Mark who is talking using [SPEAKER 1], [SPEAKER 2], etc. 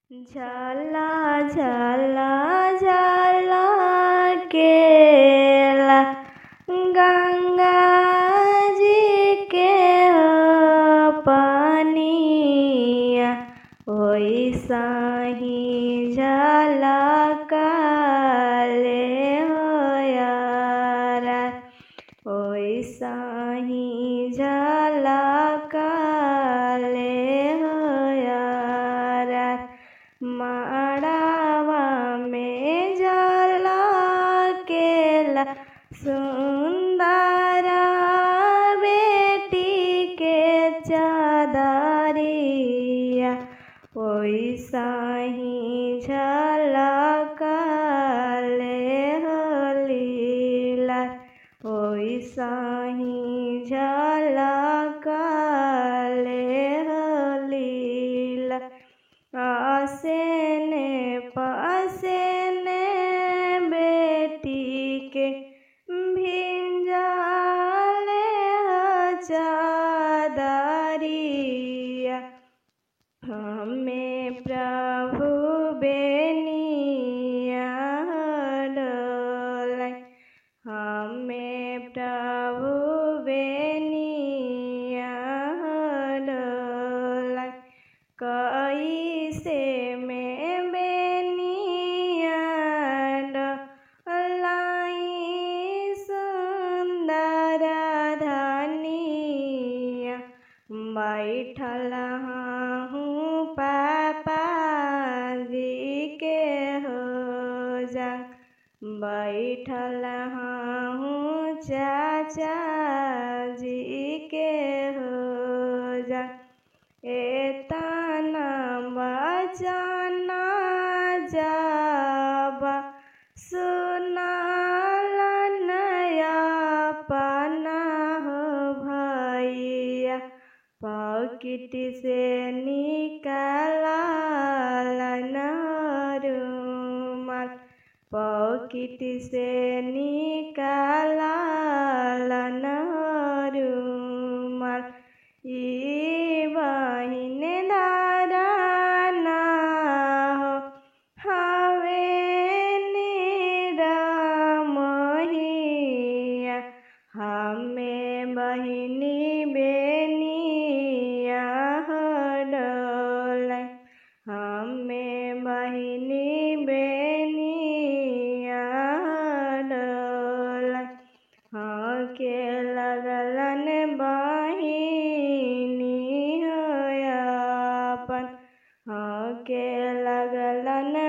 [SPEAKER 1] झला झला झला केला गंगा जी के पनिया वैसा ही झलकाले हो यारा वैसा ही झलकाले हो यारा मड़ावा में झलकेला सुंदर बेटी के चादरिया वैसा ही झलकाले हो लीला वैसा ही झलकाले हो लीला आसेने पासेने बेटी के भिंजाले चादरिया हमें प्रभु बेनिया डोले हमें प्रभु बेनिया डोले कैसे में बेनिया डोलाई सुंदर धनिया बैठल हूँ पापा जी के हो जा बैठल हूँ चाचा जी के हो जा एतना बचना जाबा सुनाल नया पना हो भैया पॉकेट से निकाला रुमाल पॉकेट से निकाला रुमाल ई बहिन धारणा हो हवे निरमहिया हमें बहिनी बेनिया हो डोले हमें बहिनी बेनिया डोले हाँ के लगलन बहिनी हो अपन हाँ के लगलन